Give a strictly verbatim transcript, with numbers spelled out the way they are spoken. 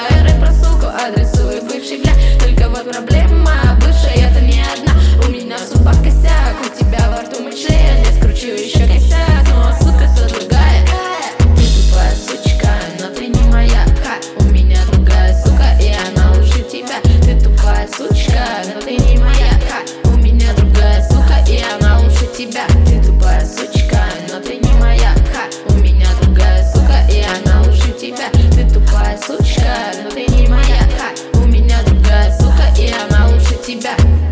Давай рэп про суку, адресую бывший, бля. Только вот проблема, бывшая это не одна. У меня судьба косяк, у тебя во рту мышей. Я скручу еще косяк, но сука все другая. Ты тупая сучка, но ты не моя. Ха, у меня другая сука, и она лучше тебя. Ты тупая сучка, но ты не моя. Ха, у меня другая сука, и она лучше тебя. Ты тупая сучка, но ты не моя. Ха, у меня другая сука, и она лучше тебя. Ты тупая сучка, но ты не моя. Ха, у меня другая сука, и она лучше тебя.